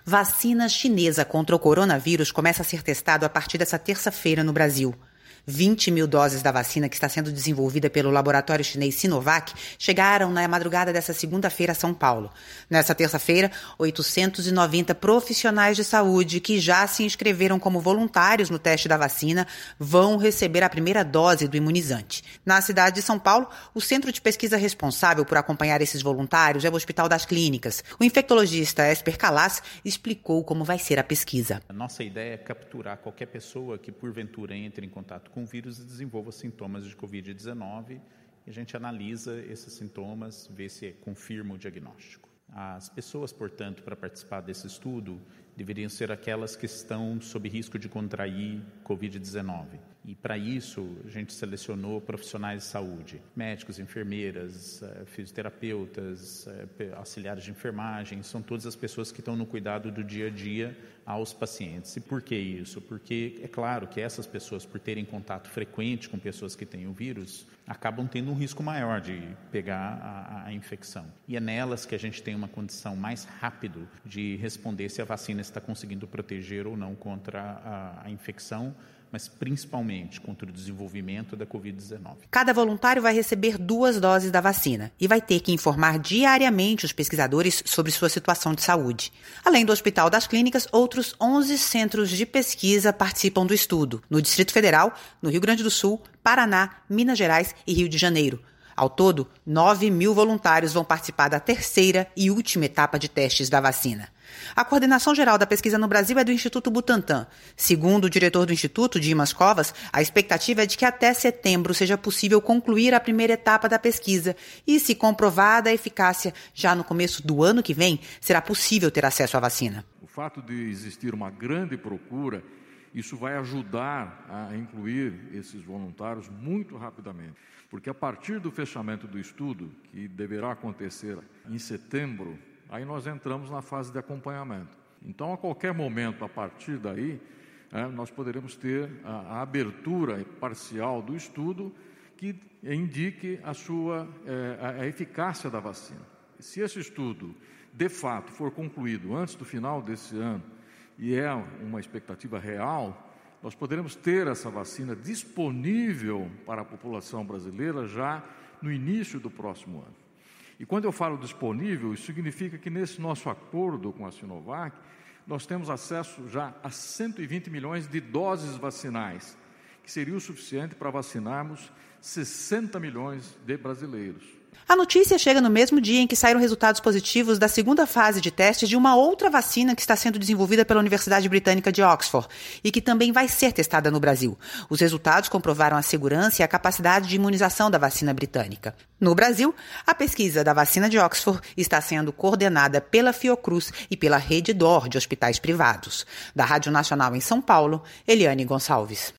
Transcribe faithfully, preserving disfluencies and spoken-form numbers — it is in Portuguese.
Vacina chinesa contra o coronavírus começa a ser testado a partir dessa terça-feira no Brasil. vinte mil doses da vacina que está sendo desenvolvida pelo laboratório chinês Sinovac chegaram na madrugada dessa segunda-feira a São Paulo. Nessa terça-feira, oitocentos e noventa profissionais de saúde que já se inscreveram como voluntários no teste da vacina vão receber a primeira dose do imunizante. Na cidade de São Paulo, o centro de pesquisa responsável por acompanhar esses voluntários é o Hospital das Clínicas. O infectologista Esper Calas explicou como vai ser a pesquisa. A nossa ideia é capturar qualquer pessoa que, porventura, entre em contato com o vírus e desenvolva sintomas de covid dezenove, e a gente analisa esses sintomas, vê se confirma o diagnóstico. As pessoas, portanto, para participar desse estudo, deveriam ser aquelas que estão sob risco de contrair covid dezenove. E, para isso, a gente selecionou profissionais de saúde, médicos, enfermeiras, fisioterapeutas, auxiliares de enfermagem, são todas as pessoas que estão no cuidado do dia a dia aos pacientes. E por que isso? Porque é claro que essas pessoas, por terem contato frequente com pessoas que têm o vírus, acabam tendo um risco maior de pegar a, a infecção. E é nelas que a gente tem uma condição mais rápida de responder se a vacina está conseguindo proteger ou não contra a, a infecção, mas principalmente contra o desenvolvimento da covid dezenove. Cada voluntário vai receber duas doses da vacina e vai ter que informar diariamente os pesquisadores sobre sua situação de saúde. Além do Hospital das Clínicas, outros onze centros de pesquisa participam do estudo, no Distrito Federal, no Rio Grande do Sul, Paraná, Minas Gerais e Rio de Janeiro. Ao todo, nove mil voluntários vão participar da terceira e última etapa de testes da vacina. A coordenação geral da pesquisa no Brasil é do Instituto Butantan. Segundo o diretor do Instituto, Dimas Covas, a expectativa é de que até setembro seja possível concluir a primeira etapa da pesquisa e, se comprovada a eficácia já no começo do ano que vem, será possível ter acesso à vacina. O fato de existir uma grande procura, isso vai ajudar a incluir esses voluntários muito rapidamente. Porque a partir do fechamento do estudo, que deverá acontecer em setembro, aí nós entramos na fase de acompanhamento. Então, a qualquer momento, a partir daí, é, nós poderemos ter a, a abertura parcial do estudo que indique a sua é, a, a eficácia da vacina. Se esse estudo, de fato, for concluído antes do final desse ano, e é uma expectativa real, nós poderemos ter essa vacina disponível para a população brasileira já no início do próximo ano. E quando eu falo disponível, isso significa que nesse nosso acordo com a Sinovac, nós temos acesso já a cento e vinte milhões de doses vacinais, que seria o suficiente para vacinarmos sessenta milhões de brasileiros. A notícia chega no mesmo dia em que saíram resultados positivos da segunda fase de testes de uma outra vacina que está sendo desenvolvida pela Universidade Britânica de Oxford e que também vai ser testada no Brasil. Os resultados comprovaram a segurança e a capacidade de imunização da vacina britânica. No Brasil, a pesquisa da vacina de Oxford está sendo coordenada pela Fiocruz e pela Rede D O R de hospitais privados. Da Rádio Nacional em São Paulo, Eliane Gonçalves.